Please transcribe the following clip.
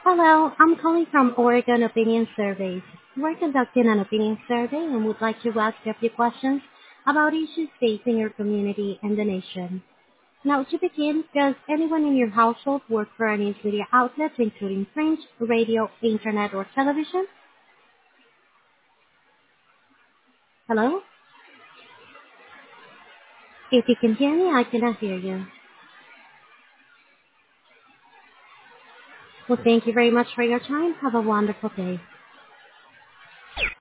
Hello, I'm calling from Oregon Opinion Surveys. We're conducting an opinion survey and would like to ask you a few questions about issues facing your community and the nation. Now, to begin, does anyone in your household work for a news media outlet, including print, radio, internet, or television? Hello? If you can hear me, I cannot hear you. Well, thank you very much for your time. Have a wonderful day.